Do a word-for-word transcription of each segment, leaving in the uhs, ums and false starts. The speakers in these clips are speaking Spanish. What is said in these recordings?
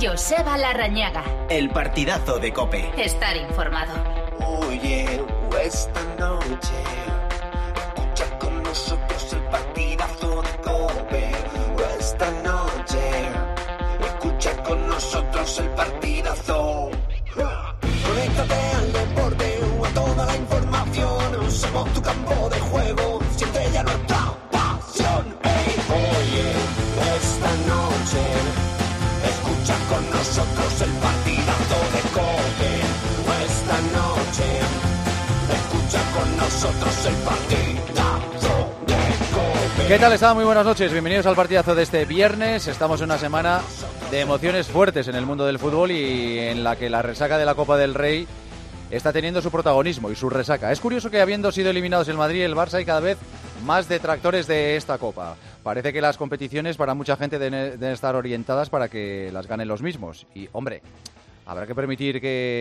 Joseba Larrañaga. El partidazo de COPE. Estar informado. Oye, esta noche escucha con nosotros el partidazo de COPE. Esta noche escucha con nosotros el partidazo. Conéctate al deporte o a toda la información. Somos tu campo de juego, siente ya nuestra pasión. Hey, oye, esta noche escucha con nosotros el partidazo de COPE. Esta noche escucha con nosotros el partidazo de COPE. ¿Qué tal está? Muy buenas noches, bienvenidos al partidazo de este viernes. Estamos en una semana de emociones fuertes en el mundo del fútbol y en la que la resaca de la Copa del Rey está teniendo su protagonismo y su resaca. Es curioso que habiendo sido eliminados el Madrid y el Barça hay cada vez más detractores de esta Copa. Parece que las competiciones para mucha gente deben, deben estar orientadas para que las ganen los mismos. Y, hombre, habrá que permitir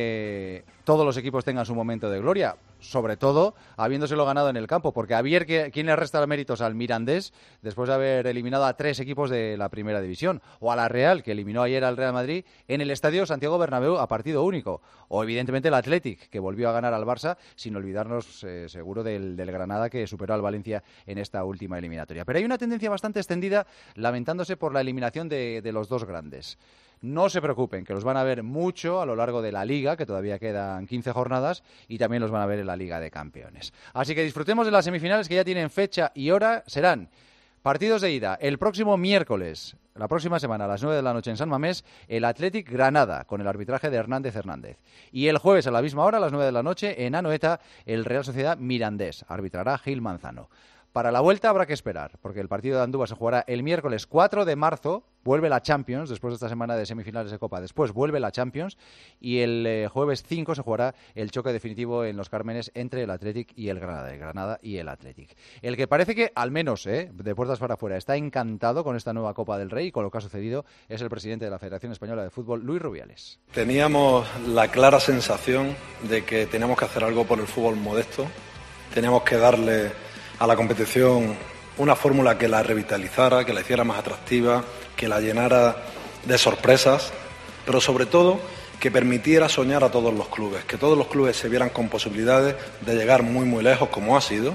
que todos los equipos tengan su momento de gloria, sobre todo habiéndoselo ganado en el campo, porque a ver quién le resta méritos al Mirandés después de haber eliminado a tres equipos de la Primera División, o a la Real, que eliminó ayer al Real Madrid en el Estadio Santiago Bernabéu a partido único, o evidentemente el Athletic, que volvió a ganar al Barça, sin olvidarnos eh, seguro del, del Granada, que superó al Valencia en esta última eliminatoria. Pero hay una tendencia bastante extendida lamentándose por la eliminación de, de los dos grandes. No se preocupen, que los van a ver mucho a lo largo de la Liga, que todavía quedan quince jornadas, y también los van a ver en la Liga de Campeones. Así que disfrutemos de las semifinales que ya tienen fecha y hora. Serán partidos de ida el próximo miércoles, la próxima semana a las nueve de la noche en San Mamés, el Athletic Granada, con el arbitraje de Hernández Hernández. Y el jueves a la misma hora, a las nueve de la noche, en Anoeta, el Real Sociedad Mirandés, arbitrará Gil Manzano. Para la vuelta habrá que esperar, porque el partido de Andúba se jugará el miércoles cuatro de marzo, vuelve la Champions, después de esta semana de semifinales de Copa, después vuelve la Champions, y el eh, jueves cinco se jugará el choque definitivo en Los Cármenes entre el Athletic y el Granada, el Granada y el Athletic. El que parece que, al menos, eh, de puertas para afuera, está encantado con esta nueva Copa del Rey y con lo que ha sucedido, es el presidente de la Federación Española de Fútbol, Luis Rubiales. Teníamos la clara sensación de que teníamos que hacer algo por el fútbol modesto, teníamos que darle a la competición una fórmula que la revitalizara, que la hiciera más atractiva, que la llenara de sorpresas, pero sobre todo que permitiera soñar a todos los clubes, que todos los clubes se vieran con posibilidades de llegar muy muy lejos, como ha sido,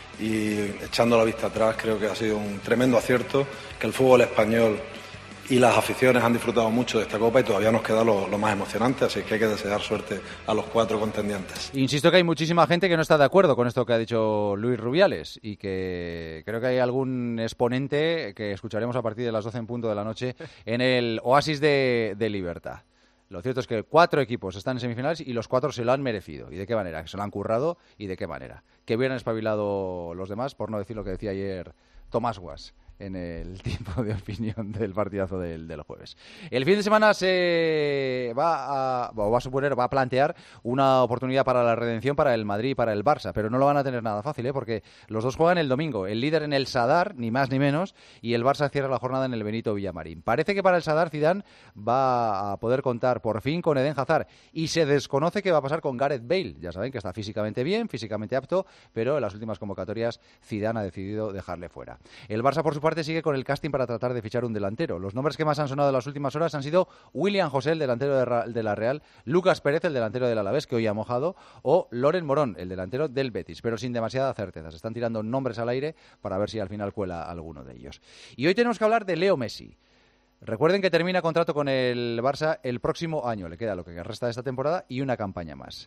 y echando la vista atrás creo que ha sido un tremendo acierto, que el fútbol español y las aficiones han disfrutado mucho de esta Copa y todavía nos queda lo, lo más emocionante, así que hay que desear suerte a los cuatro contendientes. Insisto que hay muchísima gente que no está de acuerdo con esto que ha dicho Luis Rubiales y que creo que hay algún exponente que escucharemos a partir de las doce en punto de la noche en el Oasis de, de Libertad. Lo cierto es que cuatro equipos están en semifinales y los cuatro se lo han merecido. ¿Y de qué manera? Que se lo han currado y de qué manera. Que hubieran espabilado los demás, por no decir lo que decía ayer Tomás Guas en el tiempo de opinión del partidazo del, del jueves. El fin de semana se va a, o va a suponer, va a plantear una oportunidad para la redención para el Madrid y para el Barça, pero no lo van a tener nada fácil, ¿eh? Porque los dos juegan el domingo, el líder en el Sadar, ni más ni menos, y el Barça cierra la jornada en el Benito Villamarín. Parece que para el Sadar Zidane va a poder contar por fin con Eden Hazard, y se desconoce qué va a pasar con Gareth Bale. Ya saben que está físicamente bien, físicamente apto, pero en las últimas convocatorias Zidane ha decidido dejarle fuera. El Barça, por su parte, sigue con el casting para tratar de fichar un delantero. Los nombres que más han sonado en las últimas horas han sido William José, el delantero de, Ra- de la Real, Lucas Pérez, el delantero del Alavés, que hoy ha mojado, o Loren Morón, el delantero del Betis, pero sin demasiada certeza. Se están tirando nombres al aire para ver si al final cuela alguno de ellos. Y hoy tenemos que hablar de Leo Messi. Recuerden que termina contrato con el Barça el próximo año. Le queda lo que resta de esta temporada y una campaña más.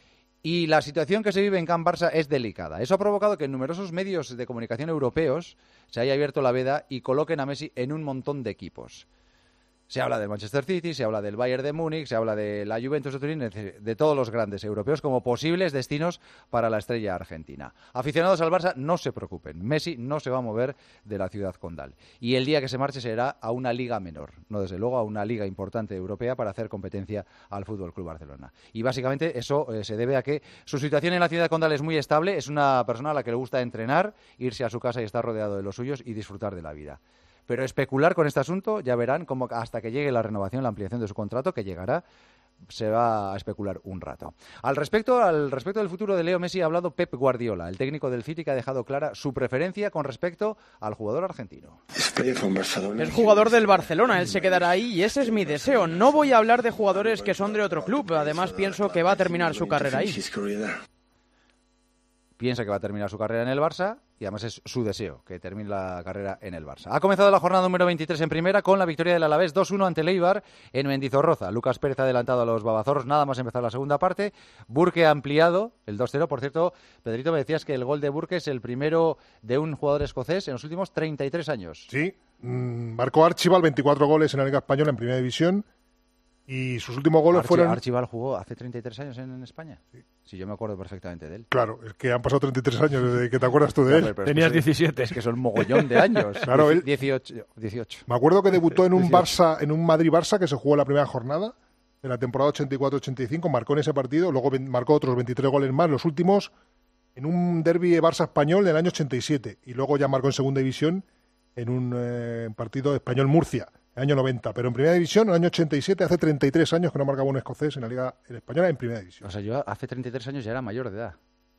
Y la situación que se vive en Can Barça es delicada. Eso ha provocado que en numerosos medios de comunicación europeos se haya abierto la veda y coloquen a Messi en un montón de equipos. Se habla del Manchester City, se habla del Bayern de Múnich, se habla de la Juventus de Turín, de todos los grandes europeos como posibles destinos para la estrella argentina. Aficionados al Barça, no se preocupen. Messi no se va a mover de la ciudad condal. Y el día que se marche será a una liga menor, no desde luego a una liga importante europea para hacer competencia al F C Barcelona. Y básicamente eso eh, se debe a que su situación en la ciudad condal es muy estable, es una persona a la que le gusta entrenar, irse a su casa y estar rodeado de los suyos y disfrutar de la vida. Pero especular con este asunto, ya verán cómo hasta que llegue la renovación, la ampliación de su contrato, que llegará, se va a especular un rato. Al respecto, al respecto del futuro de Leo Messi ha hablado Pep Guardiola, el técnico del City, que ha dejado clara su preferencia con respecto al jugador argentino. Es jugador del Barcelona, él se quedará ahí y ese es mi deseo. No voy a hablar de jugadores que son de otro club, además pienso que va a terminar su carrera ahí. Piensa que va a terminar su carrera en el Barça y además es su deseo que termine la carrera en el Barça. Ha comenzado la jornada número veintitrés en primera con la victoria del Alavés dos uno ante el Eibar en Mendizorroza. Lucas Pérez ha adelantado a los babazorros nada más empezar la segunda parte. Burke ha ampliado el dos cero. Por cierto, Pedrito, me decías que el gol de Burke es el primero de un jugador escocés en los últimos treinta y tres años. Sí, mmm, marcó Archibald veinticuatro goles en la Liga Española en Primera División. Y sus últimos goles Archie, fueron... Archibald jugó hace treinta y tres años en, en España. Sí. Sí, yo me acuerdo perfectamente de él. Claro, es que han pasado treinta y tres años desde que te acuerdas tú de él. Claro, Tenías es que diecisiete. Es que son mogollón de años. Claro, él... dieciocho, dieciocho. Me acuerdo que debutó en un dieciocho. Barça, en un Madrid-Barça que se jugó la primera jornada de la temporada ochenta y cuatro ochenta y cinco, marcó en ese partido, luego marcó otros veintitrés goles más, los últimos en un derbi Barça-Español del año ochenta y siete, y luego ya marcó en segunda división en un eh, partido Español-Murcia, el año noventa, pero en primera división, en el año ochenta y siete, hace treinta y tres años que no marcaba un escocés en la Liga Española en primera división. O sea, yo hace treinta y tres años ya era mayor de edad.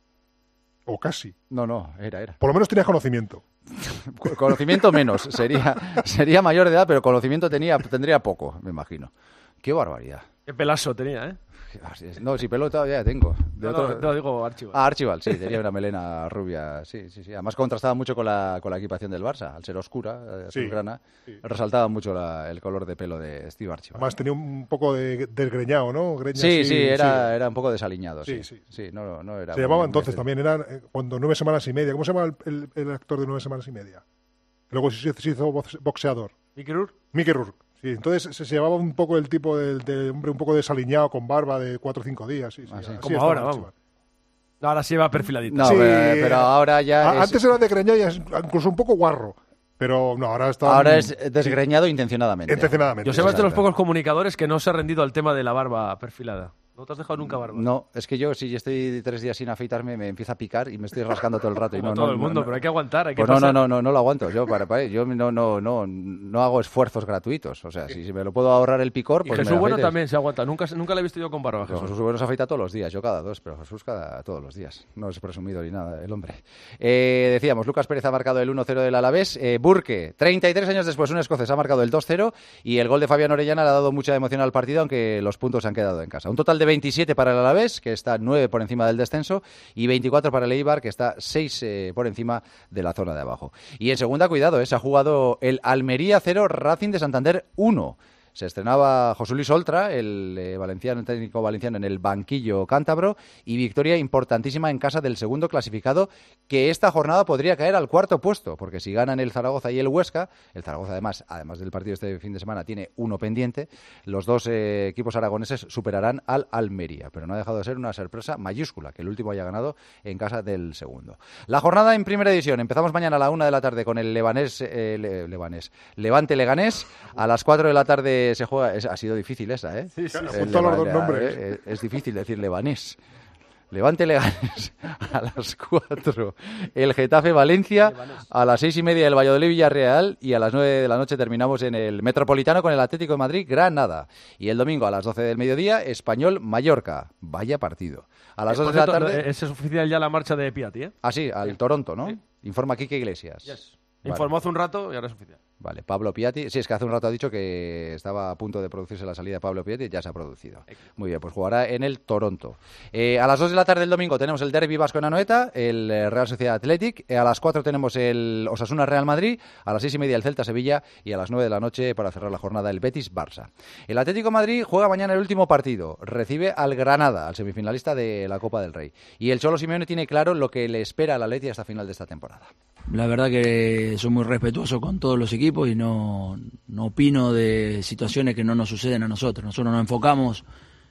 O casi. No, no, era, era. Por lo menos tenías conocimiento. Conocimiento menos, sería, sería mayor de edad, pero conocimiento tenía, tendría poco, me imagino. Qué barbaridad. Qué pelazo tenía, ¿eh? No, si pelo todavía ya tengo. De no, otro... no, no, digo Archibald. Ah, Archibald, sí, tenía una melena rubia, sí, sí, sí. Además contrastaba mucho con la, con la equipación del Barça, al ser oscura, azulgrana, sí, sí. Resaltaba mucho la, el color de pelo de Steve Archibald. Además tenía un poco de desgreñado, ¿no? Greña, sí, sí, sí, era, sí, era un poco desaliñado, sí. Sí, sí. sí no, no era se llamaba entonces también, eran eh, cuando nueve semanas y media. ¿Cómo se llama el, el, el actor de nueve semanas y media? Luego se, se hizo boxeador. ¿Mickey Rourke? Mickey Rourke. Sí, entonces se, se llevaba un poco el tipo de, de hombre un poco desaliñado con barba de cuatro o cinco días. Sí, sí, ah, sí. Como ahora, vamos. Ahora sí va perfiladito. No, sí, pero, pero ahora ya. A, es... Antes era desgreñado y incluso un poco guarro. Pero no, ahora está. Ahora es desgreñado sí. intencionadamente. Intencionadamente. Yo sé más de los pocos comunicadores que no se ha rendido al tema de la barba perfilada. ¿No te has dejado nunca barba? No, es que yo si estoy tres días sin afeitarme me empieza a picar y me estoy rascando todo el rato. Como y no, todo no, el mundo, no, pero hay que aguantar. Hay que pues no, pasar. no, no, no, no lo aguanto. Yo para, para yo no, no, no, no hago esfuerzos gratuitos. O sea, si, si me lo puedo ahorrar el picor, pues y Jesús me Bueno afeites. también se aguanta. Nunca, nunca le he visto yo con barba, Jesús. No, Jesús Bueno se afeita todos los días. Yo cada dos, pero Jesús cada todos los días. No es presumido ni nada el hombre. Eh, decíamos, Lucas Pérez ha marcado el uno cero del Alavés. Eh, Burke, treinta y tres años después, un escocés ha marcado el dos cero y el gol de Fabián Orellana le ha dado mucha emoción al partido, aunque los puntos se han quedado en casa. Un total de veintisiete para el Alavés, que está nueve por encima del descenso, y veinticuatro para el Eibar, que está seis eh, por encima de la zona de abajo. Y en segunda, cuidado, eh, se ha jugado el Almería cero, Racing de Santander uno. Se estrenaba José Luis Oltra, el eh, valenciano, el técnico valenciano, en el banquillo cántabro, y victoria importantísima en casa del segundo clasificado, que esta jornada podría caer al cuarto puesto, porque si ganan el Zaragoza y el Huesca, el Zaragoza además, además del partido este fin de semana, tiene uno pendiente, los dos eh, equipos aragoneses superarán al Almería, pero no ha dejado de ser una sorpresa mayúscula, que el último haya ganado en casa del segundo. La jornada en primera división, empezamos mañana a la una de la tarde con el Levanés, eh, Le, Levanés, Levante Leganés, a las cuatro de la tarde se juega, es, ha sido difícil esa, ¿eh? Sí, sí, el justo los dos Leva- nombres. eh, Es difícil decir Levanés. Levante Leganés a las cuatro. El Getafe Valencia a las seis y media el Valladolid Villarreal y a las nueve de la noche terminamos en el Metropolitano con el Atlético de Madrid Granada. Y el domingo a las doce del mediodía Español Mallorca. Vaya partido. A las Eh, dos por de la cierto, tarde. Es oficial ya la marcha de Piatti, ¿eh? Ah, sí, al Toronto, ¿no? Sí. Informa Quique Iglesias. Yes. Vale. Informó hace un rato y ahora es oficial. Vale, Pablo Piatti. Sí, es que hace un rato ha dicho que estaba a punto de producirse la salida de Pablo Piatti y ya se ha producido. Muy bien, pues jugará en el Toronto. Eh, a las dos de la tarde del domingo tenemos el derbi vasco en Anoeta, el eh, Real Sociedad Athletic. Eh, a las cuatro tenemos el Osasuna Real Madrid. A las seis y media el Celta Sevilla. Y a las nueve de la noche, para cerrar la jornada, el Betis Barça. El Atlético de Madrid juega mañana el último partido. Recibe al Granada, al semifinalista de la Copa del Rey. Y el Cholo Simeone tiene claro lo que le espera al Atleti hasta final de esta temporada. La verdad que soy muy respetuoso con todos los equipos y no, no opino de situaciones que no nos suceden a nosotros. Nosotros nos enfocamos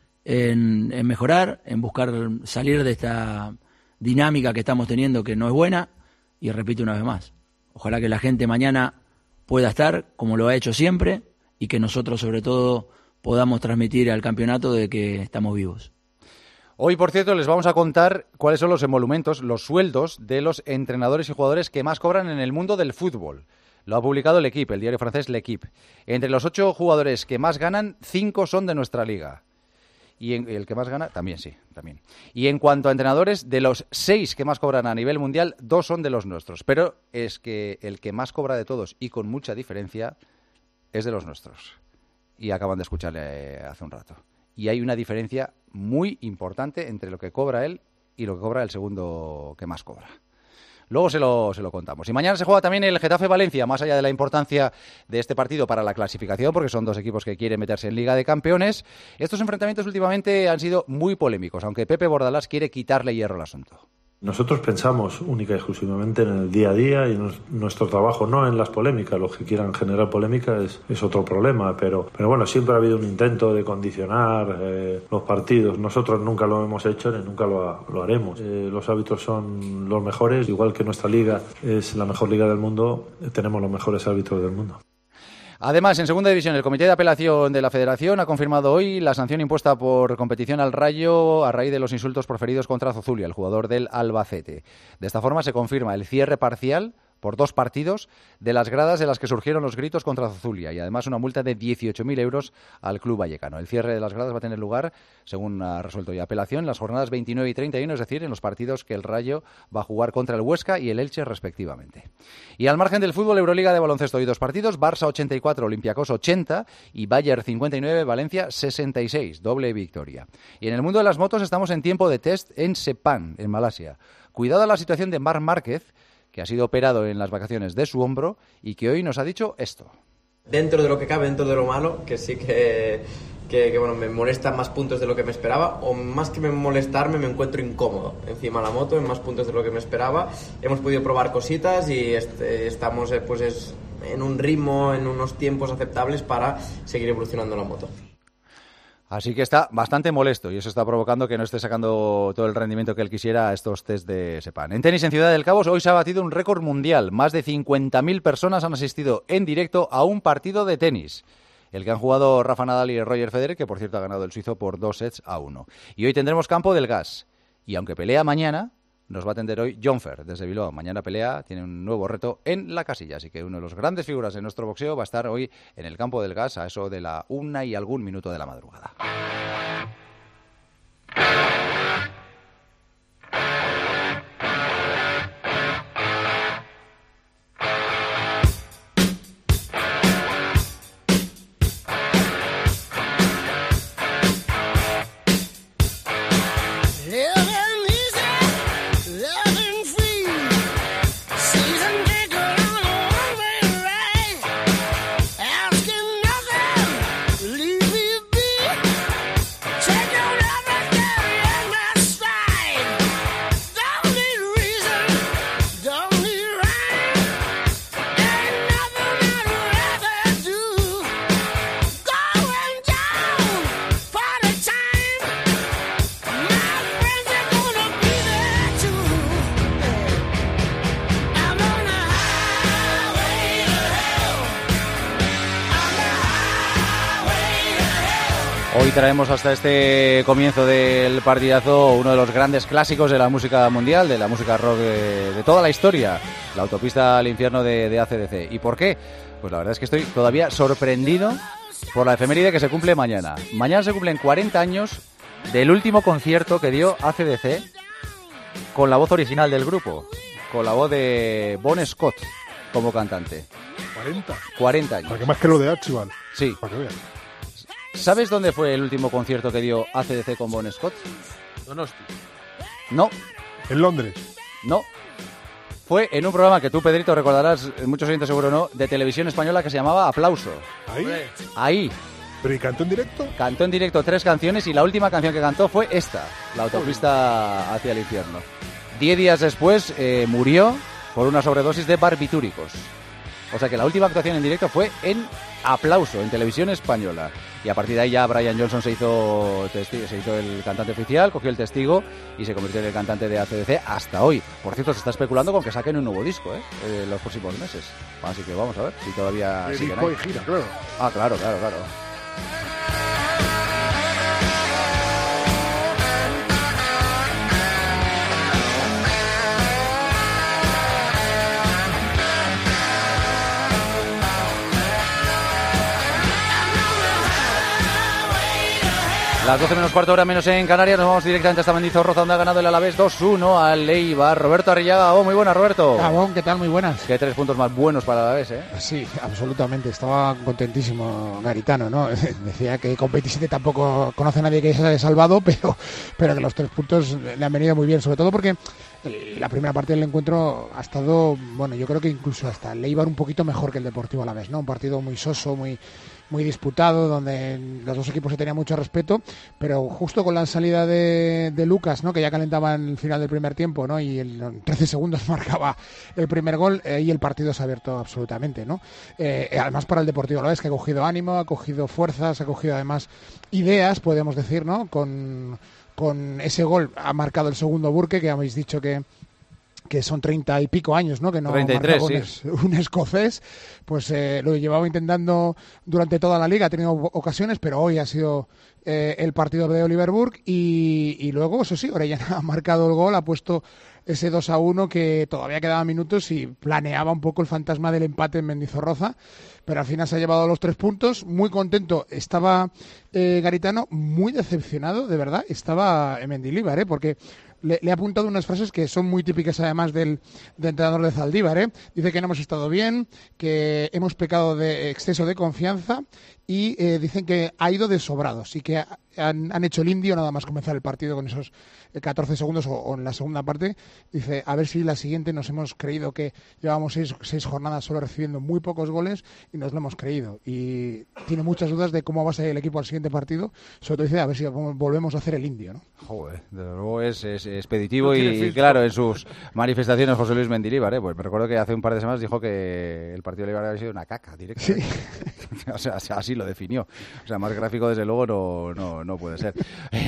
en, en mejorar, en buscar salir de esta dinámica que estamos teniendo que no es buena, y repito una vez más, ojalá que la gente mañana pueda estar como lo ha hecho siempre y que nosotros sobre todo podamos transmitir al campeonato de que estamos vivos. Hoy, por cierto, les vamos a contar cuáles son los emolumentos, los sueldos de los entrenadores y jugadores que más cobran en el mundo del fútbol. Lo ha publicado L'Equipe, el diario francés L'Equipe. Entre los ocho jugadores que más ganan, cinco son de nuestra liga. Y en, el que más gana, también sí, también. Y en cuanto a entrenadores, de los seis que más cobran a nivel mundial, dos son de los nuestros. Pero es que el que más cobra de todos, y con mucha diferencia, es de los nuestros. Y acaban de escucharle hace un rato. Y hay una diferencia muy importante entre lo que cobra él y lo que cobra el segundo que más cobra. Luego se lo, se lo contamos. Y mañana se juega también el Getafe-Valencia, más allá de la importancia de este partido para la clasificación, porque son dos equipos que quieren meterse en Liga de Campeones. Estos enfrentamientos últimamente han sido muy polémicos, aunque Pepe Bordalás quiere quitarle hierro al asunto. Nosotros pensamos única y exclusivamente en el día a día y en nuestro trabajo, no en las polémicas. Los que quieran generar polémica es, es otro problema, pero, pero bueno, siempre ha habido un intento de condicionar eh, los partidos. Nosotros nunca lo hemos hecho ni nunca lo, lo haremos. Eh, los árbitros son los mejores, igual que nuestra liga es la mejor liga del mundo, eh, tenemos los mejores árbitros del mundo. Además, en segunda división, el Comité de Apelación de la Federación ha confirmado hoy la sanción impuesta por competición al Rayo a raíz de los insultos proferidos contra Zozulia, el jugador del Albacete. De esta forma se confirma el cierre parcial por dos partidos de las gradas de las que surgieron los gritos contra Zozulia y además una multa de dieciocho mil euros al club vallecano. El cierre de las gradas va a tener lugar, según ha resuelto ya apelación, en las jornadas veintinueve y treinta y uno, es decir, en los partidos que el Rayo va a jugar contra el Huesca y el Elche respectivamente. Y al margen del fútbol, Euroliga de baloncesto y dos partidos, Barça ochenta y cuatro, Olympiacos ochenta y Bayern cincuenta y nueve, Valencia sesenta y seis, doble victoria. Y en el mundo de las motos estamos en tiempo de test en Sepang, en Malasia. Cuidado a la situación de Marc Márquez, que ha sido operado en las vacaciones de su hombro y que hoy nos ha dicho esto. Dentro de lo que cabe, dentro de lo malo, que sí que, que, que bueno, me molestan más puntos de lo que me esperaba, o más que me molestarme, me encuentro incómodo encima de la moto, en más puntos de lo que me esperaba. Hemos podido probar cositas y este, estamos eh, pues es, en un ritmo, en unos tiempos aceptables para seguir evolucionando la moto. Así que está bastante molesto y eso está provocando que no esté sacando todo el rendimiento que él quisiera a estos test de Sepang. En tenis en Ciudad del Cabo hoy se ha batido un récord mundial. Más de cincuenta mil personas han asistido en directo a un partido de tenis. El que han jugado Rafa Nadal y Roger Federer, que por cierto ha ganado el suizo por dos sets a uno. Y hoy tendremos campo del gas. Y aunque pelea mañana, nos va a atender hoy John Fer desde Bilbao. Mañana pelea, tiene un nuevo reto en la casilla. Así que uno de los grandes figuras de nuestro boxeo va a estar hoy en el campo del gas a eso de la una y algún minuto de la madrugada. Hoy traemos hasta este comienzo del partidazo uno de los grandes clásicos de la música mundial, de la música rock de, de toda la historia, La autopista al infierno de, de A C D C. ¿Y por qué? Pues la verdad es que estoy todavía sorprendido por la efeméride que se cumple mañana. Mañana se cumplen cuarenta años del último concierto que dio A C D C con la voz original del grupo, con la voz de Bon Scott como cantante. ¿cuarenta? cuarenta años. Para que más que lo de Archibald. Sí. Para que vean. ¿Sabes dónde fue el último concierto que dio A C D C con Bon Scott? Donosti. No. ¿En Londres? No. Fue en un programa que tú, Pedrito, recordarás, muchos oyentes seguro no, de televisión española que se llamaba Aplauso. ¿Ahí? Ahí. ¿Pero y cantó en directo? Cantó en directo tres canciones y la última canción que cantó fue esta, La autopista hacia el infierno. Diez días después eh, murió por una sobredosis de barbitúricos. O sea que la última actuación en directo fue en Aplauso, en televisión española. Y a partir de ahí ya Brian Johnson se hizo, testi- se hizo el cantante oficial, cogió el testigo y se convirtió en el cantante de A C D C hasta hoy. Por cierto, se está especulando con que saquen un nuevo disco ¿eh? eh los próximos meses. Así que vamos a ver si todavía El siguen disco ahí. y gira, claro. Ah, claro, claro, claro. Las doce menos cuarto, hora menos en Canarias. Nos vamos directamente hasta Mendizorroza, donde ha ganado el Alavés dos uno al Eibar. Roberto Arrillaga. Oh, muy buenas, Roberto. Gabón, ¿qué tal? Muy buenas. Qué tres puntos más buenos para el Alavés, ¿eh? Sí, absolutamente. Estaba contentísimo Garitano, ¿no? Decía que con veintisiete tampoco conoce a nadie que se haya salvado, pero, pero que los tres puntos le han venido muy bien, sobre todo porque la primera parte del encuentro ha estado, bueno, yo creo que incluso hasta el Eibar un poquito mejor que el Deportivo Alavés, ¿no? Un partido muy soso, muy muy disputado, donde los dos equipos se tenían mucho respeto, pero justo con la salida de, de Lucas, ¿no? Que ya calentaba en el final del primer tiempo, ¿no? Y en trece segundos marcaba el primer gol, eh, y el partido se ha abierto absolutamente, ¿no? Eh, además para el Deportivo Alavés, que ha cogido ánimo, ha cogido fuerzas, ha cogido además ideas, podemos decir, ¿no? Con, con ese gol ha marcado el segundo Burke, que habéis dicho que que son treinta y pico años, ¿no? Que no treinta y tres, marcaba sí. un, un escocés, pues eh, lo llevaba intentando durante toda la liga, ha tenido ocasiones, pero hoy ha sido eh, el partido de Oliver Burke y, y luego, eso sí, Orellana ha marcado el gol, ha puesto ese dos a uno que todavía quedaban minutos y planeaba un poco el fantasma del empate en Mendizorroza, pero al final se ha llevado los tres puntos, muy contento. Estaba eh, Garitano muy decepcionado, de verdad, estaba en Mendilibar, ¿eh? Porque Le, le ha apuntado unas frases que son muy típicas además del, del entrenador de Zaldívar, ¿eh? Dice que no hemos estado bien, que hemos pecado de exceso de confianza y eh, dicen que ha ido de sobrados y que ha, han, han hecho el indio nada más comenzar el partido con esos catorce segundos o, o en la segunda parte. Dice, a ver si la siguiente nos hemos creído que llevamos seis, seis jornadas solo recibiendo muy pocos goles y nos lo hemos creído. Y tiene muchas dudas de cómo va a ser el equipo al siguiente partido. Sobre todo dice, a ver si volvemos a hacer el indio, ¿no? Joder, desde luego es, es expeditivo y, y claro, en sus manifestaciones José Luis Mendilibar, ¿eh? Pues me recuerdo que hace un par de semanas dijo que el partido de Eibar había sido una caca directa. Sí. O sea, así lo definió. O sea, más gráfico desde luego no, no, no puede ser.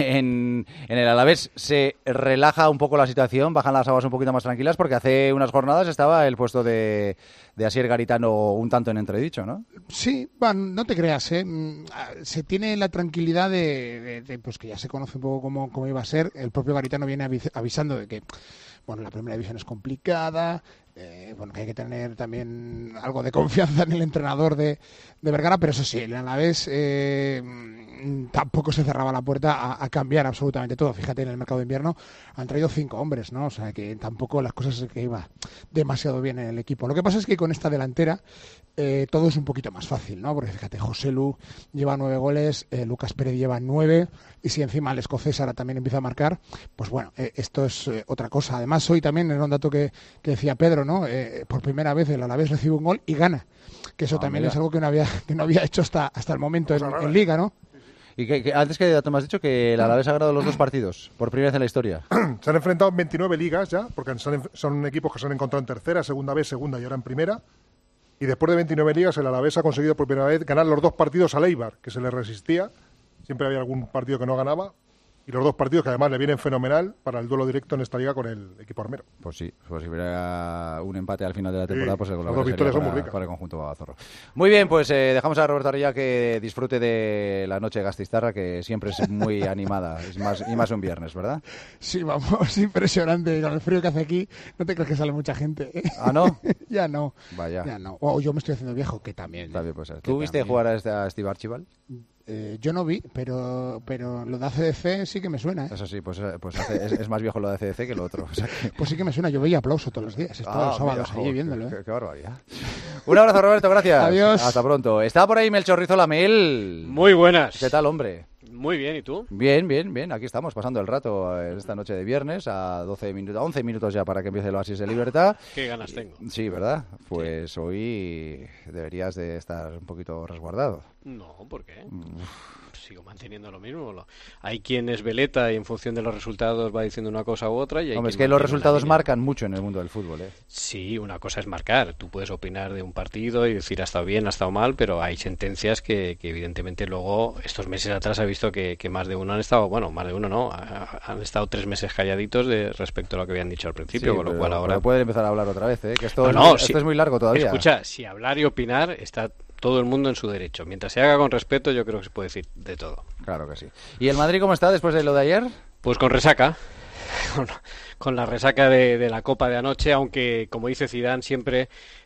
En, en el Alavés se relaja un poco la situación, bajan las aguas un poquito más tranquilas porque hace unas jornadas estaba el puesto de, de Asier Garitano un tanto en entredicho, ¿no? Sí, bueno, no te creas, ¿eh? Se tiene la tranquilidad de, de, de pues que ya se conoce un poco cómo, cómo iba a ser. El propio Garitano viene avis- avisando de que bueno, la primera división es complicada, eh, bueno, que hay que tener también algo de confianza en el entrenador de, de Vergara, pero eso sí, el Alavés eh, tampoco se cerraba la puerta a, a cambiar absolutamente todo. Fíjate, en el mercado de invierno han traído cinco hombres, ¿no? O sea, que tampoco las cosas que iba demasiado bien en el equipo. Lo que pasa es que con esta delantera eh, todo es un poquito más fácil, ¿no? Porque fíjate, José Lu lleva nueve goles, eh, Lucas Pérez lleva nueve, y si encima el escocés ahora también empieza a marcar, pues bueno, eh, esto es eh, otra cosa. Además, hoy también era un dato que, que decía Pedro, ¿no? Eh, por primera vez el Alavés recibe un gol y gana, que eso ah, también mira. es algo que no había que no había hecho hasta hasta el momento en, en Liga, ¿no? Y que, que antes que dato me has dicho que el Alavés ha ganado los dos partidos por primera vez en la historia. Se han enfrentado en veintinueve ligas ya, porque son, son equipos que se han encontrado en tercera, segunda vez, segunda y ahora en primera. Y después de veintinueve ligas, el Alavés ha conseguido por primera vez ganar los dos partidos al Eibar, que se le resistía. Siempre había algún partido que no ganaba. Y los dos partidos que además le vienen fenomenal para el duelo directo en esta liga con el equipo armero. Pues sí, pues si hubiera un empate al final de la temporada, sí, pues el las dos victorias son muy ricas para el conjunto babazorro. Muy bien, pues eh, dejamos a Roberto Arrillaga que disfrute de la noche de Gasteiztarra, que siempre es muy animada, es más y más un viernes, ¿verdad? Sí, vamos, impresionante. Con el frío que hace aquí, no te crees que sale mucha gente, ¿eh? ¿Ah, no? Ya no. Vaya. Ya no. O yo me estoy haciendo viejo, que también. También puede ser. ¿Tú viste también jugar a, este, a Steve Archibald? Eh, yo no vi, pero pero lo de A C D C sí que me suena, ¿eh? Eso sí, pues, pues hace, es, es más viejo lo de A C D C que lo otro. O sea que... Pues sí que me suena, yo veía aplauso todos los días, estaba ah, los sábados mira, allí viéndolo. ¿eh? Qué, qué barbaridad. Un abrazo, Roberto, gracias. Adiós. Hasta pronto. Está por ahí Melchor Rizola Mel. Muy buenas. ¿Qué tal, hombre? Muy bien, ¿y tú? Bien, bien, bien. Aquí estamos pasando el rato esta noche de viernes a doce minutos, a once minutos ya para que empiece el Oasis de Libertad. Qué ganas tengo. Sí, ¿verdad? Pues sí. Hoy deberías de estar un poquito resguardado. No, ¿por qué? Uf. Sigo manteniendo lo mismo. Hay quien es veleta y en función de los resultados va diciendo una cosa u otra. Y hay Hombre, es que los resultados marcan mucho en el mundo del fútbol, ¿eh? Sí, una cosa es marcar. Tú puedes opinar de un partido y decir ha estado bien, ha estado mal, pero hay sentencias que, que evidentemente luego, estos meses atrás, ha visto que, que más de uno han estado, bueno, más de uno no, han estado tres meses calladitos de respecto a lo que habían dicho al principio, sí, con lo pero, cual ahora... pueden empezar a hablar otra vez, ¿eh? Que esto, no, es, no, muy, si, esto es muy largo todavía. Escucha, si hablar y opinar está todo el mundo en su derecho. Mientras se haga con respeto, yo creo que se puede decir de todo. Claro que sí. ¿Y el Madrid cómo está después de lo de ayer? Pues con resaca. Con, con la resaca de, de la Copa de anoche, aunque, como dice Zidane, siempre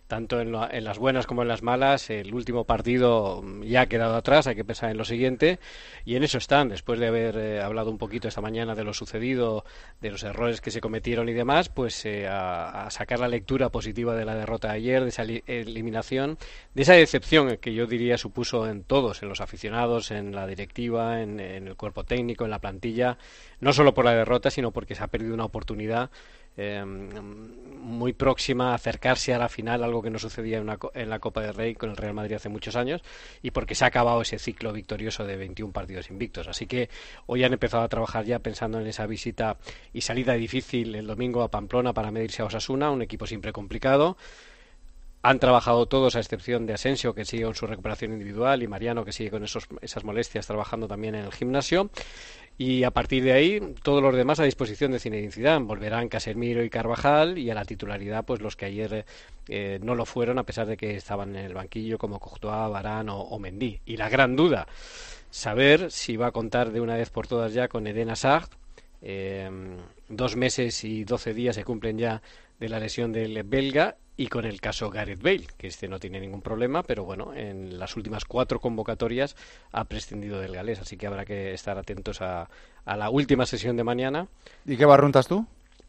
tanto en, lo, en las buenas como en las malas. El último partido ya ha quedado atrás, hay que pensar en lo siguiente, y en eso están, después de haber eh, hablado un poquito esta mañana de lo sucedido, de los errores que se cometieron y demás, pues eh, a, a sacar la lectura positiva de la derrota de ayer, de esa li- eliminación, de esa decepción que yo diría supuso en todos, en los aficionados, en la directiva, en, en el cuerpo técnico, en la plantilla, no solo por la derrota, sino porque se ha perdido una oportunidad Eh, muy próxima a acercarse a la final, algo que no sucedía en, una, en la Copa del Rey con el Real Madrid hace muchos años, y porque se ha acabado ese ciclo victorioso de veintiún partidos invictos. Así que hoy han empezado a trabajar ya pensando en esa visita y salida difícil el domingo a Pamplona para medirse a Osasuna, un equipo siempre complicado. Han trabajado todos, a excepción de Asensio, que sigue con su recuperación individual, y Mariano, que sigue con esos, esas molestias, trabajando también en el gimnasio. Y a partir de ahí, todos los demás a disposición de Zinedine Zidane. Volverán Casemiro y Carvajal, y a la titularidad pues los que ayer eh, no lo fueron, a pesar de que estaban en el banquillo, como Courtois, Varane o, o Mendy. Y la gran duda, saber si va a contar de una vez por todas ya con Eden Hazard. Eh, dos meses y doce días se cumplen ya de la lesión del belga, y con el caso Gareth Bale, que este no tiene ningún problema, pero bueno, en las últimas cuatro convocatorias ha prescindido del galés, así que habrá que estar atentos a, a la última sesión de mañana. ¿Y qué barruntas tú?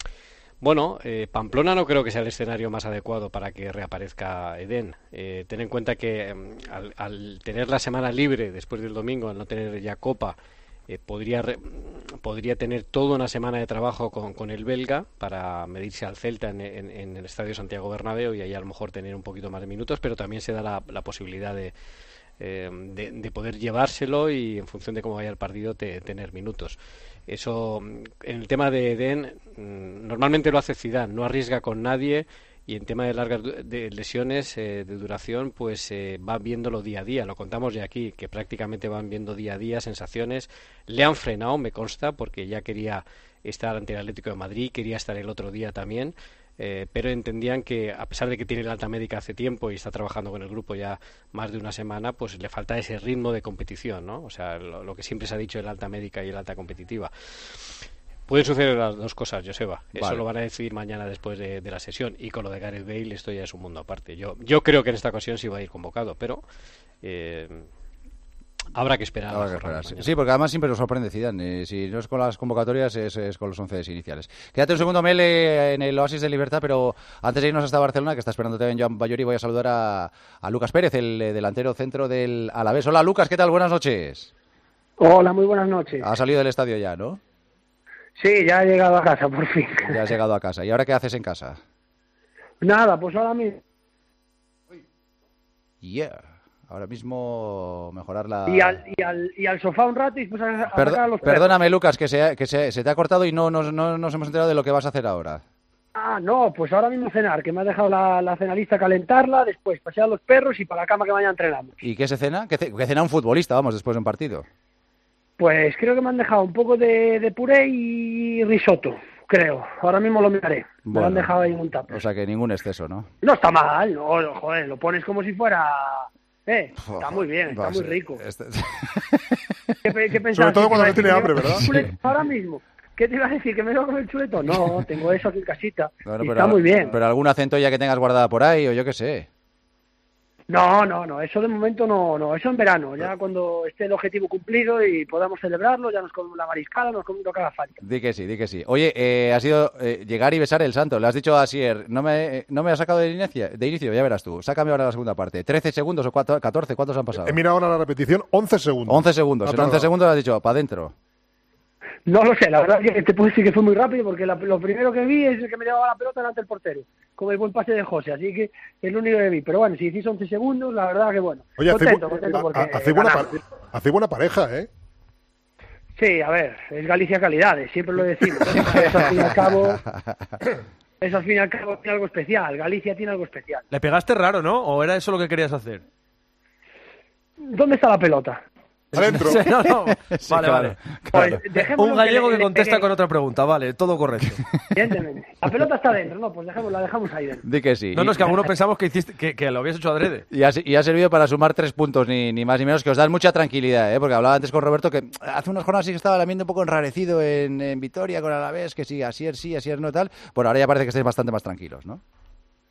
Bueno, eh, Pamplona no creo que sea el escenario más adecuado para que reaparezca Eden. Eh, ten en cuenta que eh, al, al tener la semana libre después del domingo, al no tener ya Copa, Eh, podría re, podría tener toda una semana de trabajo con, con el belga para medirse al Celta en, en, en el Estadio Santiago Bernabéu, y ahí a lo mejor tener un poquito más de minutos, pero también se da la, la posibilidad de, eh, de, de poder llevárselo y en función de cómo vaya el partido te, tener minutos. Eso, en el tema de Eden, normalmente lo hace Zidane, no arriesga con nadie. Y en tema de largas de lesiones eh, de duración, pues eh, van viéndolo día a día. Lo contamos ya aquí, que prácticamente van viendo día a día sensaciones. Le han frenado, me consta, porque ya quería estar ante el Atlético de Madrid, quería estar el otro día también, eh, pero entendían que, a pesar de que tiene la alta médica hace tiempo y está trabajando con el grupo ya más de una semana, pues le falta ese ritmo de competición, ¿no? O sea, lo, lo que siempre se ha dicho, el alta médica y el alta competitiva. Pueden suceder las dos cosas, Joseba. Eso vale. Lo van a decidir mañana después de, de la sesión. Y con lo de Gareth Bale, esto ya es un mundo aparte. Yo yo creo que en esta ocasión sí va a ir convocado, pero eh, habrá que esperar. Habrá que esperar, sí. sí, porque además siempre nos sorprende Zidane. Eh, si no es con las convocatorias, es, es con los once iniciales. Quédate un segundo, Mele, en el Oasis de Libertad, pero antes de irnos hasta Barcelona, que está esperando también Joan Bayori, voy a saludar a, a Lucas Pérez, el eh, delantero centro del Alavés. Hola, Lucas, ¿qué tal? Buenas noches. Hola, muy buenas noches. Ha salido del estadio ya, ¿no? Sí, ya he llegado a casa, por fin. Ya has llegado a casa. ¿Y ahora qué haces en casa? Nada, pues ahora mismo... Yeah. Ahora mismo mejorar la... Y al, y al, y al sofá un rato y pues a, a Perdo- sacar a los perros. Perdóname, Lucas, que, se, que se, se te ha cortado y no, no, no nos hemos enterado de lo que vas a hacer ahora. Ah, no, pues ahora mismo cenar, que me ha dejado la, la cena lista, calentarla, después pasear a los perros y para la cama que mañana entrenamos. ¿Y qué se cena? ¿Qué, ce- qué cena un futbolista, vamos, después de un partido? Pues creo que me han dejado un poco de, de puré y risotto, creo. Ahora mismo lo miraré. Me Bueno, lo han dejado ahí en un tupper. O sea que ningún exceso, ¿no? No está mal, no, no, joder, lo pones como si fuera... Eh, está muy bien, está Va, muy sí. rico. Este- ¿Qué, pe- qué pensabas? Sobre todo ¿Que cuando te no tiene iba a hambre, decir, ¿verdad? ¿me voy a comer chuletón ahora mismo? ¿Qué te iba a decir? ¿Que me voy a comer el chuletón? No, tengo eso aquí en casita. Bueno, y pero, está muy bien. Pero algún acento ya que tengas guardada por ahí, o yo qué sé. No, no, no, eso de momento no, no, eso en verano, ya cuando esté el objetivo cumplido y podamos celebrarlo, ya nos comemos la mariscada, nos comemos lo que haga falta. Di que sí, di que sí. Oye, eh, ha sido eh, llegar y besar el santo. Le has dicho a Sier, no me, no me ha sacado de inicio, de inicio, ya verás tú. Sácame ahora la segunda parte. ¿trece segundos o cuatro, catorce? ¿Cuántos han pasado? He mirado ahora la repetición, once segundos. once segundos. No En tarda. once segundos has dicho, para adentro. No lo sé, la verdad es que te puedo decir que fue muy rápido porque la- lo primero que vi es que me llevaba la pelota delante del portero, con el buen pase de José, así que es lo único que vi. Pero bueno, si hiciste once segundos, la verdad que bueno. Oye, hace, contento, bu- contento a- porque a- hace buena, ganamos. pa- hace buena pareja, ¿eh? Sí, a ver, es Galicia calidades, siempre lo decimos. Eso al fin y al cabo, eso al fin y al cabo tiene algo especial, Galicia tiene algo especial. Le pegaste raro, ¿no? ¿O era eso lo que querías hacer? ¿Dónde está la pelota? Adentro. Sí, no, no. Sí, Vale, claro, vale. claro. Pues dejémoslo Un gallego le- que le contesta pegué. con otra pregunta, vale, todo correcto. Evidentemente. La pelota está dentro, no, pues dejemos, la dejamos ahí dentro. Di que sí. No, no, es Y- que algunos pensamos que, hiciste, que, que lo habías hecho adrede. Y ha, y ha servido para sumar tres puntos, ni, ni más ni menos, que os dan mucha tranquilidad, ¿eh? Porque hablaba antes con Roberto que hace unas jornadas sí que estaba el ambiente un poco enrarecido en, en Vitoria con Alavés, que sí, Asier sí, Asier no, tal. Bueno, ahora ya parece que estáis bastante más tranquilos, ¿no?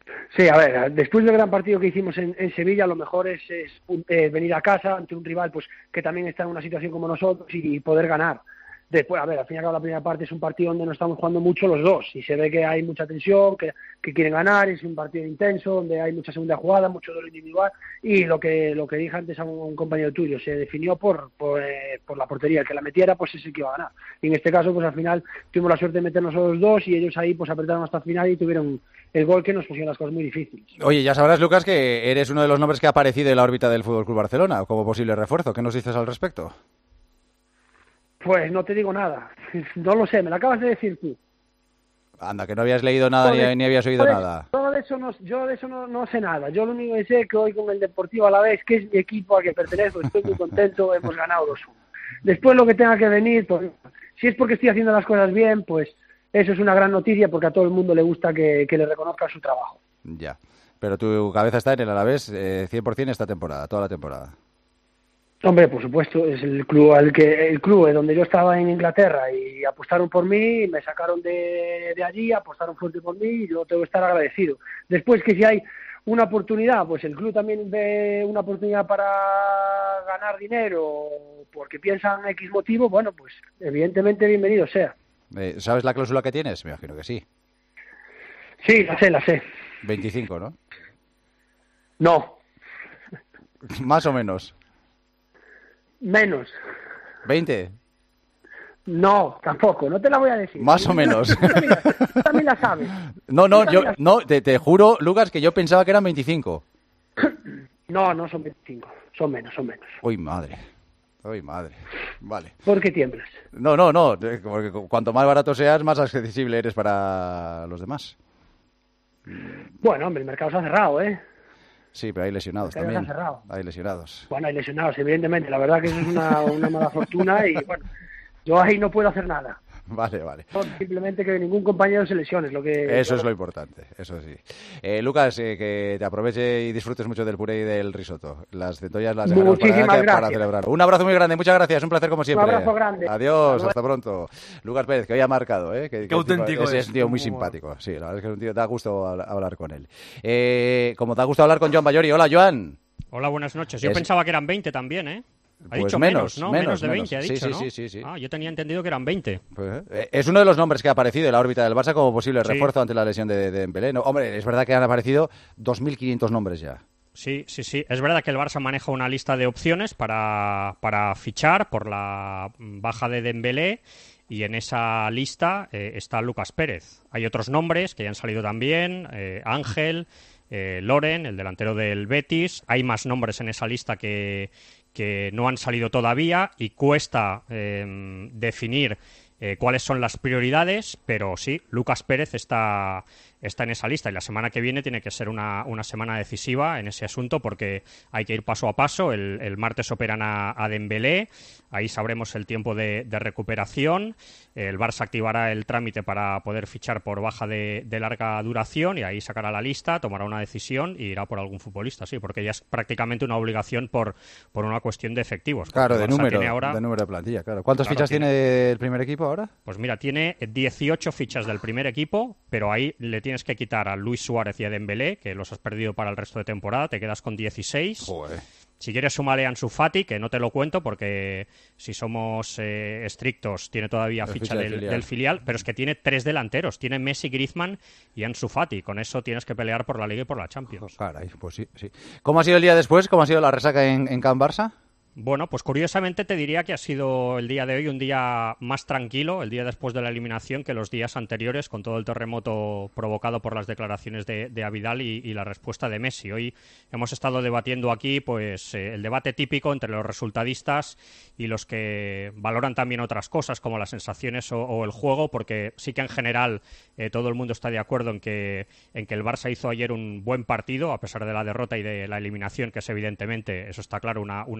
Sí, a ver, después del gran partido que hicimos en, en Sevilla, lo mejor es, es eh, venir a casa ante un rival pues que también está en una situación como nosotros y poder ganar. Después, a ver, al fin y al cabo la primera parte es un partido donde no estamos jugando mucho los dos y se ve que hay mucha tensión, que, que quieren ganar, es un partido intenso, donde hay mucha segunda jugada, mucho duelo individual y lo que lo que dije antes a un, un compañero tuyo, se definió por por, eh, por la portería, el que la metiera pues es el que iba a ganar. Y en este caso pues al final tuvimos la suerte de meternos a los dos y ellos ahí pues apretaron hasta el final y tuvieron el gol que nos pusieron las cosas muy difíciles. Oye, ya sabrás, Lucas, que eres uno de los nombres que ha aparecido en la órbita del F C Barcelona como posible refuerzo. ¿Qué nos dices al respecto? Pues no te digo nada, no lo sé, me lo acabas de decir tú. Anda, que no habías leído nada ni, de, ni habías oído de, nada. Todo de eso no, yo de eso no, no sé nada, yo lo único que sé es que hoy con el Deportivo Alavés, que es mi equipo al que pertenezco, estoy muy contento, hemos ganado dos uno. Después lo que tenga que venir, pues si es porque estoy haciendo las cosas bien, pues eso es una gran noticia porque a todo el mundo le gusta que, que le reconozcan su trabajo. Ya, pero tu cabeza está en el Alavés eh, cien por ciento esta temporada, toda la temporada. Hombre, por supuesto, es el club al que el club donde yo estaba en Inglaterra y apostaron por mí, me sacaron de, de allí, apostaron fuerte por mí y yo tengo que estar agradecido. Después que si hay una oportunidad, pues el club también ve una oportunidad para ganar dinero porque piensan X motivo, bueno, pues evidentemente bienvenido sea. Eh, ¿Sabes la cláusula que tienes? Me imagino que sí. Sí, la sé, la sé. veinticinco, ¿no? No. Más o menos. Menos. ¿veinte? No, tampoco, no te la voy a decir. Más o menos. Tú también, la, tú también la sabes. No, no, yo, la... no te, te juro, Lucas, que yo pensaba que eran veinticinco. No, no son veinticinco, son menos, son menos. Uy, madre. Uy, madre. Vale. ¿Por qué tiemblas? No, no, no, porque cuanto más barato seas, más accesible eres para los demás. Bueno, hombre, el mercado se ha cerrado, ¿eh? Sí, pero hay lesionados también. Hay lesionados. Bueno, hay lesionados, evidentemente. La verdad que eso es una, una mala fortuna y, bueno, yo ahí no puedo hacer nada. Vale, vale. Simplemente que ningún compañero se lesione. Lo que, eso es lo importante, eso sí. Eh, Lucas, eh, que te aproveche y disfrutes mucho del puré y del risotto. Las centollas las dejaremos para, para celebrar. Un abrazo muy grande, muchas gracias, un placer como siempre. Un abrazo grande. Adiós, hasta, hasta pronto. Lucas Pérez, que hoy ha marcado, ¿eh? Que, Qué que auténtico tipo, es. Es un tío muy simpático, sí, la verdad es que es un tío, da gusto hablar con él. Eh, como te ha gustado hablar con Joan Bayori. Hola, Joan. Hola, buenas noches. Yo es... pensaba que eran veinte también, ¿eh? Ha pues dicho menos, menos, ¿no? Menos, menos de menos. veinte, ha dicho, sí, ¿no? Sí, sí, sí. Ah, yo tenía entendido que eran veinte. Pues, eh, es uno de los nombres que ha aparecido en la órbita del Barça como posible sí. refuerzo ante la lesión de, de Dembélé. No, hombre, es verdad que han aparecido dos mil quinientos nombres ya. Sí, sí, sí. Es verdad que el Barça maneja una lista de opciones para, para fichar por la baja de Dembélé y en esa lista eh, está Lucas Pérez. Hay otros nombres que ya han salido también, eh, Ángel, eh, Loren, el delantero del Betis. Hay más nombres en esa lista que, que no han salido todavía y cuesta eh, definir eh, cuáles son las prioridades, pero sí, Lucas Pérez está... está en esa lista y la semana que viene tiene que ser una, una semana decisiva en ese asunto porque hay que ir paso a paso. El, el martes operan a, a Dembélé, ahí sabremos el tiempo de, de recuperación. El Barça activará el trámite para poder fichar por baja de, de larga duración y ahí sacará la lista, tomará una decisión y irá por algún futbolista, sí, porque ya es prácticamente una obligación por, por una cuestión de efectivos. Claro, de número, ahora... de número de plantilla, claro. ¿Cuántas claro, fichas tiene... tiene el primer equipo ahora? Pues mira, tiene dieciocho fichas del primer equipo, pero ahí le tiene Tienes que quitar a Luis Suárez y a Dembélé, que los has perdido para el resto de temporada, te quedas con dieciséis. Joder. Si quieres súmale a Ansu Fati, que no te lo cuento porque si somos eh, estrictos tiene todavía ficha, ficha del, filial. del filial, pero es que tiene tres delanteros, tiene Messi, Griezmann y Ansu Fati. Con eso tienes que pelear por la Liga y por la Champions. Oh, caray, pues sí, sí. ¿Cómo ha sido el día después? ¿Cómo ha sido la resaca en, en Can Barça? Bueno, pues curiosamente te diría que ha sido el día de hoy un día más tranquilo, el día después de la eliminación, que los días anteriores, con todo el terremoto provocado por las declaraciones de, de Abidal y, y la respuesta de Messi. Hoy hemos estado debatiendo aquí pues eh, el debate típico entre los resultadistas y los que valoran también otras cosas, como las sensaciones o, o el juego, porque sí que en general eh, todo el mundo está de acuerdo en que, en que el Barça hizo ayer un buen partido, a pesar de la derrota y de la eliminación, que es evidentemente, eso está claro, una, una pésima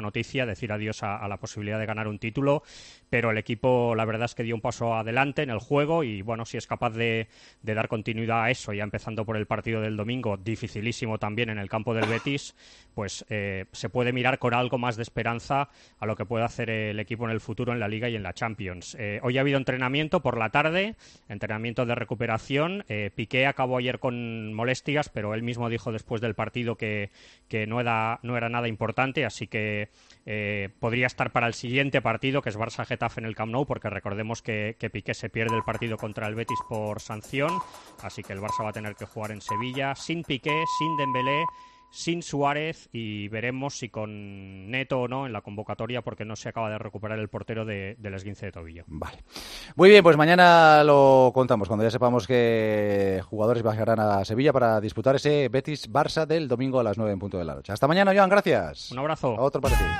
pésima noticia, decir adiós a, a la posibilidad de ganar un título, pero el equipo la verdad es que dio un paso adelante en el juego y bueno, si es capaz de, de dar continuidad a eso, ya empezando por el partido del domingo, dificilísimo también en el campo del Betis, pues eh, se puede mirar con algo más de esperanza a lo que puede hacer el equipo en el futuro en la Liga y en la Champions. Eh, hoy ha habido entrenamiento por la tarde, entrenamiento de recuperación. Eh, Piqué acabó ayer con molestias, pero él mismo dijo después del partido que, que no, era, no era nada importante, así que eh, podría estar para el siguiente partido, que es Barça-Getafe en el Camp Nou, porque recordemos que, que Piqué se pierde el partido contra el Betis por sanción, así que el Barça va a tener que jugar en Sevilla sin Piqué, sin Dembélé, sin Suárez, y veremos si con Neto o no en la convocatoria, porque no se acaba de recuperar el portero de, del esguince de tobillo. Vale. Muy bien, pues mañana lo contamos, cuando ya sepamos qué jugadores viajarán a Sevilla para disputar ese Betis-Barça del domingo a las nueve en punto de la noche. Hasta mañana, Joan, gracias. Un abrazo. A otro para ti.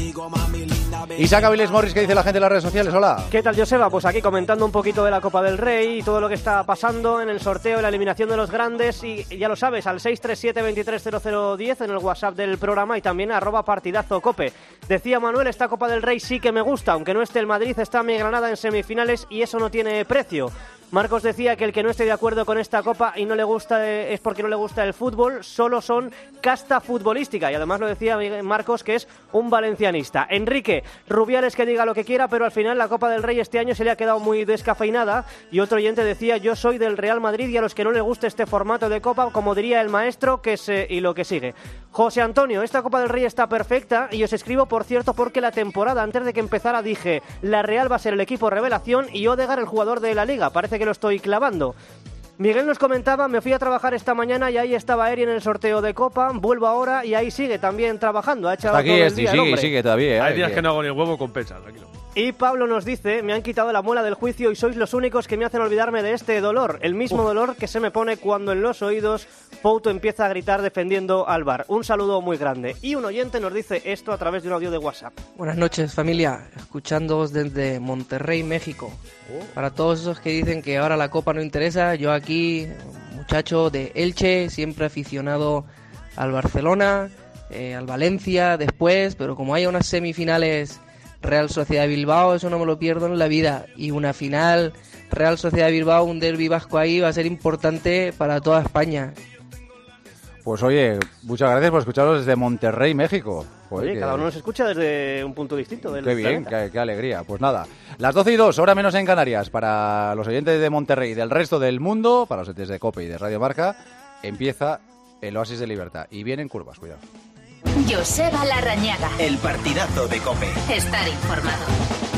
Isaac Avilés Morris, ¿qué dice la gente en las redes sociales? Hola. ¿Qué tal, Joseba? Pues aquí comentando un poquito de la Copa del Rey y todo lo que está pasando en el sorteo y la eliminación de los grandes, y ya lo sabes, al seis tres siete, veintitrés cero cero diez en el WhatsApp del programa y también arroba partidazo cope. Decía Manuel, esta Copa del Rey sí que me gusta, aunque no esté el Madrid, está mi Granada en semifinales y eso no tiene precio. Marcos decía que el que no esté de acuerdo con esta Copa y no le gusta es porque no le gusta el fútbol, solo son casta futbolística, y además lo decía Marcos, que es un valencianista. Enrique, Rubiales que diga lo que quiera, pero al final la Copa del Rey este año se le ha quedado muy descafeinada, y otro oyente decía, yo soy del Real Madrid y a los que no le guste este formato de Copa, como diría el maestro, que se... y lo que sigue. José Antonio, esta Copa del Rey está perfecta, y os escribo, por cierto, porque la temporada antes de que empezara dije, la Real va a ser el equipo revelación y Odegaard el jugador de la Liga, parece que lo estoy clavando. Miguel nos comentaba, me fui a trabajar esta mañana y ahí estaba Eri en el sorteo de Copa, vuelvo ahora y ahí sigue también trabajando. Ha echado aquí, todo el es, día, sigue, el sigue todavía. Hay días que no hago ni el huevo con pecha, tranquilo. Y Pablo nos dice, me han quitado la muela del juicio y sois los únicos que me hacen olvidarme de este dolor. El mismo Uf. dolor que se me pone cuando en los oídos Pouto empieza a gritar defendiendo al V A R. Un saludo muy grande. Y un oyente nos dice esto a través de un audio de WhatsApp. Buenas noches, familia. Escuchándoos desde Monterrey, México. Oh. Para todos esos que dicen que ahora la Copa no interesa, yo aquí, muchacho de Elche, siempre aficionado al Barcelona, eh, al Valencia después, pero como haya unas semifinales Real Sociedad Bilbao, eso no me lo pierdo en la vida, y una final Real Sociedad Bilbao, un derbi vasco ahí, va a ser importante para toda España. Pues oye, muchas gracias por escucharnos desde Monterrey, México. Joder, oye, que... cada uno nos escucha desde un punto distinto del Qué bien, qué, qué alegría. Pues nada, las doce y dos, hora menos en Canarias, para los oyentes de Monterrey y del resto del mundo, para los oyentes de COPE y de Radio Marca, empieza el Oasis de Libertad. Y vienen curvas, cuidado. Joseba Larrañaga. El partidazo de COPE. Estar informado.